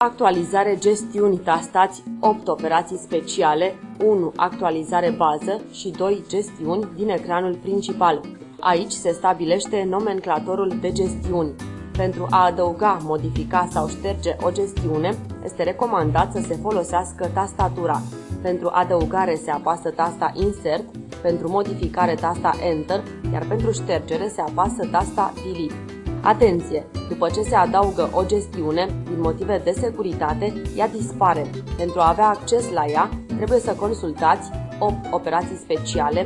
Actualizare gestiuni tastați 8 operații speciale, 1 actualizare bază și 2 gestiuni din ecranul principal. Aici se stabilește nomenclatorul de gestiuni. Pentru a adăuga, modifica sau șterge o gestiune, este recomandat să se folosească tastatura. Pentru adăugare se apasă tasta Insert, pentru modificare tasta Enter, iar pentru ștergere se apasă tasta Delete. Atenție! După ce se adaugă o gestiune, din motive de securitate, ea dispare. Pentru a avea acces la ea, trebuie să consultați 8 operații speciale,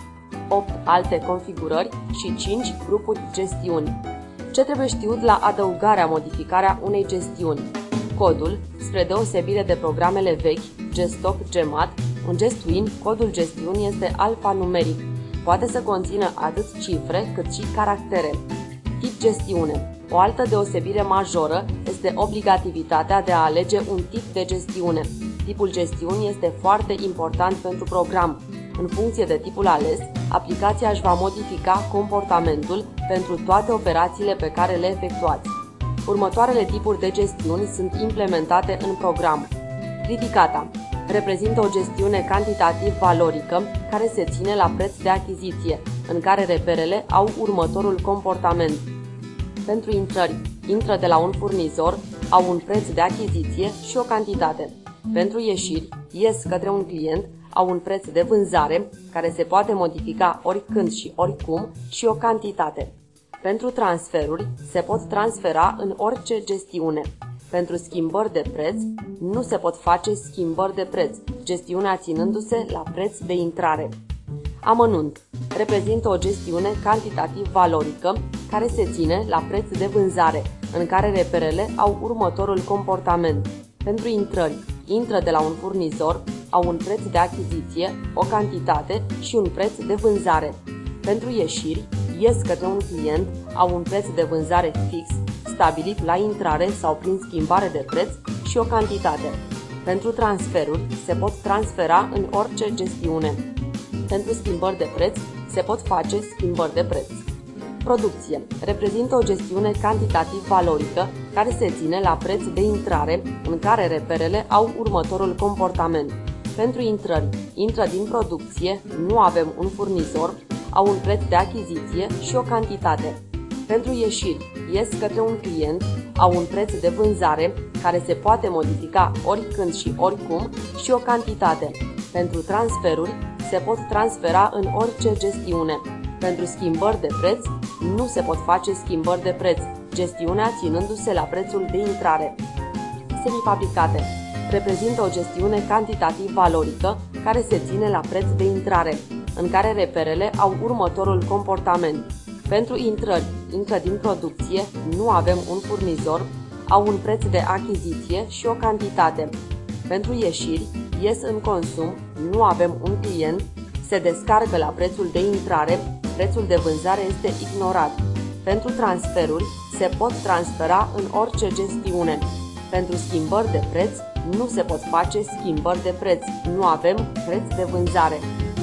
8 alte configurări și 5 grupuri gestiuni. Ce trebuie știut la adăugarea, modificarea unei gestiuni? Codul, spre deosebire de programele vechi, Gestock, Gemat, în Gestuin, codul gestiunii este alfanumeric. Poate să conțină atât cifre cât și caractere. Tip gestiune. O altă deosebire majoră este obligativitatea de a alege un tip de gestiune. Tipul gestiunii este foarte important pentru program. În funcție de tipul ales, aplicația își va modifica comportamentul pentru toate operațiile pe care le efectuați. Următoarele tipuri de gestiuni sunt implementate în program. Ridicata reprezintă o gestiune cantitativ-valorică care se ține la preț de achiziție, în care reperele au următorul comportament. Pentru intrări, intră de la un furnizor, au un preț de achiziție și o cantitate. Pentru ieșiri, ies către un client, au un preț de vânzare, care se poate modifica oricând și oricum, și o cantitate. Pentru transferuri, se pot transfera în orice gestiune. Pentru schimbări de preț, nu se pot face schimbări de preț, gestiunea ținându-se la preț de intrare. Amănunt reprezintă o gestiune cantitativ-valorică care se ține la preț de vânzare, în care reperele au următorul comportament. Pentru intrări, intră de la un furnizor, au un preț de achiziție, o cantitate și un preț de vânzare. Pentru ieșiri, ies către un client, au un preț de vânzare fix, stabilit la intrare sau prin schimbare de preț și o cantitate. Pentru transferuri, se pot transfera în orice gestiune. Pentru schimbări de preț, se pot face schimbări de preț. Producție reprezintă o gestiune cantitativ-valorică care se ține la preț de intrare, în care reperele au următorul comportament. Pentru intrări, intră din producție, nu avem un furnizor, au un preț de achiziție și o cantitate. Pentru ieșiri, ies către un client, au un preț de vânzare, care se poate modifica oricând și oricum, și o cantitate. Pentru transferuri, se pot transfera în orice gestiune. Pentru schimbări de preț, nu se pot face schimbări de preț, gestiunea ținându-se la prețul de intrare. Semifabricate reprezintă o gestiune cantitativ-valorică care se ține la preț de intrare, în care reperele au următorul comportament. Pentru intrări, intră din producție, nu avem un furnizor, au un preț de achiziție și o cantitate. Pentru ieșiri, ies în consum, nu avem un client, se descarcă la prețul de intrare, prețul de vânzare este ignorat. Pentru transferuri, se pot transfera în orice gestiune. Pentru schimbări de preț, nu se pot face schimbări de preț, nu avem preț de vânzare.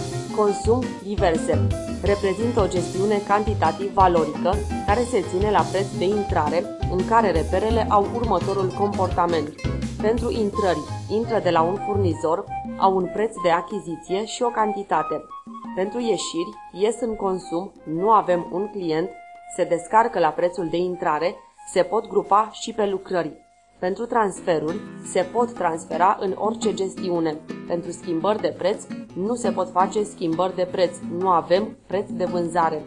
Consum diverse reprezintă o gestiune cantitativ-valorică care se ține la preț de intrare, în care reperele au următorul comportament. Pentru intrări, intră de la un furnizor, au un preț de achiziție și o cantitate. Pentru ieșiri, ies în consum, nu avem un client, se descarcă la prețul de intrare, se pot grupa și pe lucrări. Pentru transferuri, se pot transfera în orice gestiune. Pentru schimbări de preț, nu se pot face schimbări de preț, nu avem preț de vânzare.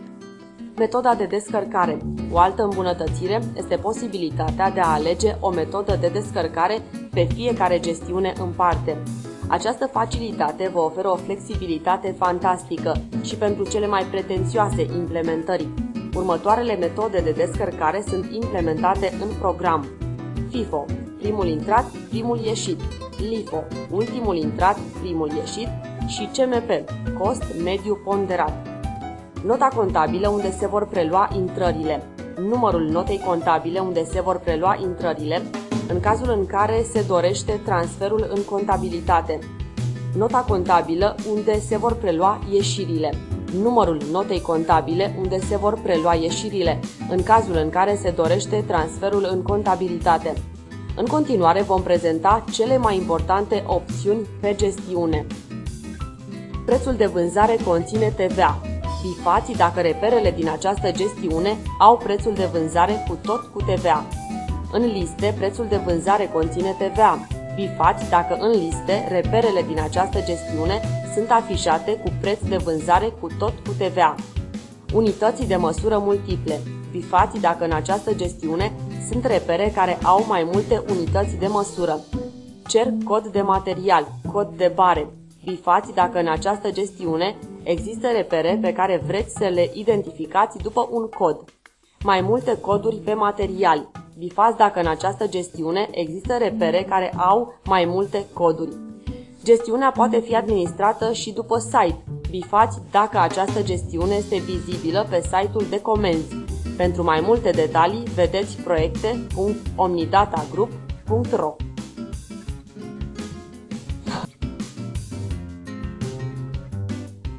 Metoda de descărcare. O altă îmbunătățire este posibilitatea de a alege o metodă de descărcare pe fiecare gestiune în parte. Această facilitate vă oferă o flexibilitate fantastică și pentru cele mai pretențioase implementări. Următoarele metode de descărcare sunt implementate în program. FIFO, primul intrat, primul ieșit, LIFO, ultimul intrat, primul ieșit și CMP, cost mediu ponderat. Nota contabilă unde se vor prelua intrările, numărul notei contabile unde se vor prelua intrările, în cazul în care se dorește transferul în contabilitate, nota contabilă unde se vor prelua ieșirile, numărul notei contabile unde se vor prelua ieșirile, în cazul în care se dorește transferul în contabilitate. În continuare vom prezenta cele mai importante opțiuni pe gestiune. Prețul de vânzare conține TVA. Bifați dacă reperele din această gestiune au prețul de vânzare cu TVA. În liste, prețul de vânzare conține TVA. Bifați dacă în liste reperele din această gestiune sunt afișate cu preț de vânzare cu TVA. Unității de măsură multiple. Bifați dacă în această gestiune sunt repere care au mai multe unități de măsură. Cer cod de material, cod de bare. Bifați dacă în această gestiune există repere pe care vreți să le identificați după un cod. Mai multe coduri pe material. Bifați dacă în această gestiune există repere care au mai multe coduri. Gestiunea poate fi administrată și după site. Bifați dacă această gestiune este vizibilă pe site-ul de comenzi. Pentru mai multe detalii, vedeți proiecte.omnidatagroup.ro.